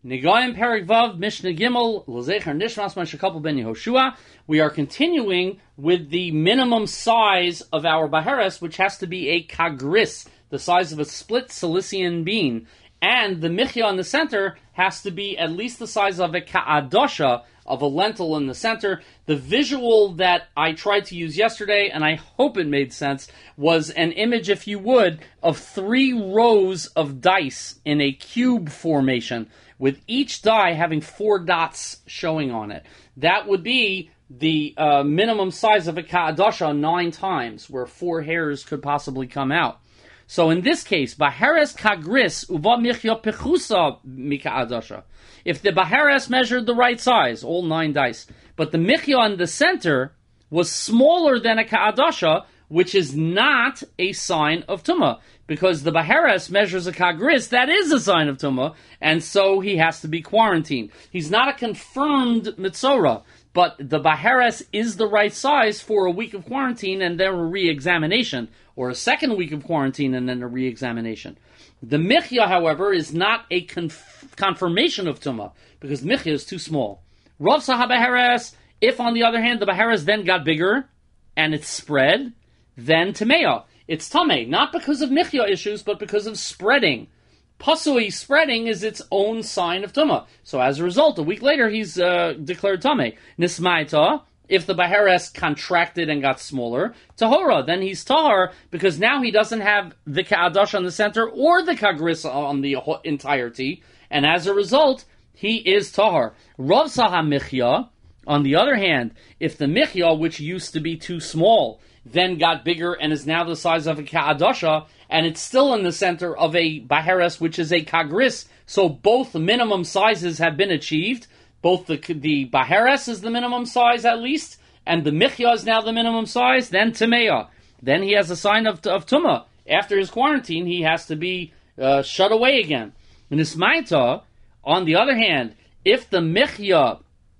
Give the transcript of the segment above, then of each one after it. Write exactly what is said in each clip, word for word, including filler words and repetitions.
Nigoyim Perek Vav Mishnah Gimel L'Zecher Nishmas Moshe Couple Ben Yehoshua. We are continuing with the minimum size of our baheres, which has to be a kagris, the size of a split Cilician bean, and the michya in the center has to be at least the size of a ka'adosha, of a lentil in the center. The visual that I tried to use yesterday, and I hope it made sense, was an image, if you would, of three rows of dice in a cube formation, with each die having four dots showing on it. That would be the uh, minimum size of a ka'adosha nine times, where four hairs could possibly come out. So in this case, baheres kagris uva michya pechusa mika'adosha. If the baheres measured the right size, all nine dice, but the michya in the center was smaller than a ka'adosha, which is not a sign of tumah, because the baheres measures a kagris, that is a sign of tumah, and so he has to be quarantined. He's not a confirmed mitzorah, but the baheres is the right size for a week of quarantine and then a re-examination, or a second week of quarantine and then a re-examination. The michya, however, is not a conf- confirmation of tumah, because the michya is too small. Rav Saha baheres, if on the other hand the baheres then got bigger and it spread, then tameya. It's tameh, not because of michya issues, but because of spreading. Pasui, spreading, is its own sign of tumah. So as a result, a week later, he's uh, declared tameh. Nismaita, if the baheres contracted and got smaller, tahora, then he's tahar, because now he doesn't have the ka'adash on the center or the kagris on the entirety, and as a result, he is tahar. Rav Saha michya, on the other hand, if the michya, which used to be too small, then got bigger and is now the size of a ka'adasha, and it's still in the center of a baheres, which is a kagris, so both minimum sizes have been achieved. Both the the baheres is the minimum size at least, and the michya is now the minimum size, then tameya. Then he has a sign of, of tumah. After his quarantine, he has to be uh, shut away again. And ismaita, on the other hand, if the michya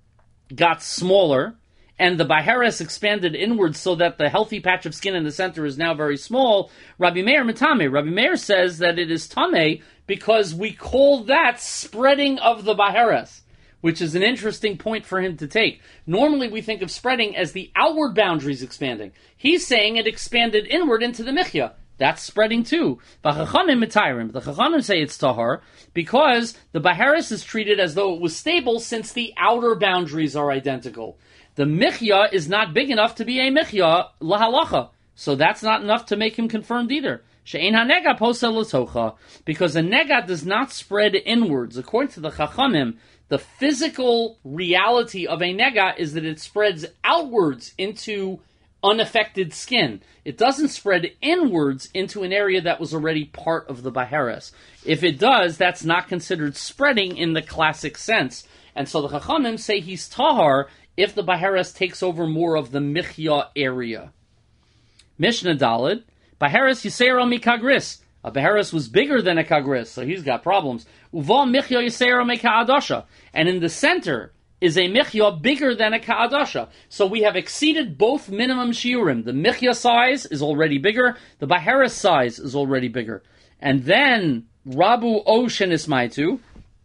got smaller, and the baheres expanded inwards so that the healthy patch of skin in the center is now very small, Rabbi Meir mitame. Rabbi Meir says that it is tameh because we call that spreading of the baheres, which is an interesting point for him to take. Normally we think of spreading as the outward boundaries expanding. He's saying it expanded inward into the michya. That's spreading too. The Chachamim say it's tahar because the baheres is treated as though it was stable since the outer boundaries are identical. The michya is not big enough to be a michya lahalacha, so that's not enough to make him confirmed either. She'ein hanega posel l'tocha, because a nega does not spread inwards. According to the Chachamim, the physical reality of a nega is that it spreads outwards into unaffected skin. It doesn't spread inwards into an area that was already part of the baheres. If it does, that's not considered spreading in the classic sense. And so the Chachamim say he's tahar if the baheres takes over more of the michya area. Mishnah Daled, baheres yisero mikagris. A baheres was bigger than a kagris, so he's got problems. Uva michya yisero mika'adasha. And in the center is a michya bigger than a ka'adasha. So we have exceeded both minimum shiurim. The michya size is already bigger. The baheres size is already bigger. And then Rabu O shenismaitu,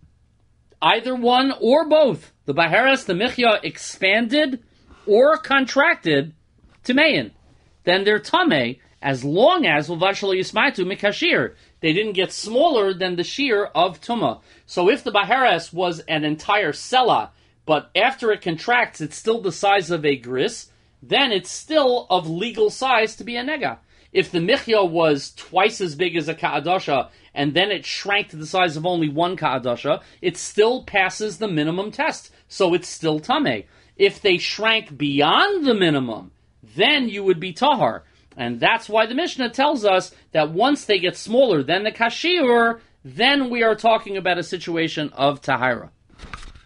either one or both. The baheres, the michya, expanded or contracted tamein. Then they're tameh, as long as uvashal yismaitu mikashir. They didn't get smaller than the shear of tumah. So if the baheres was an entire sela, but after it contracts, it's still the size of a gris, then it's still of legal size to be a nega. If the michya was twice as big as a ka'adasha, and then it shrank to the size of only one ka'adasha, it still passes the minimum test, so it's still tameh. If they shrank beyond the minimum, then you would be tahar. And that's why the Mishnah tells us that once they get smaller than the kashir, then we are talking about a situation of tahara.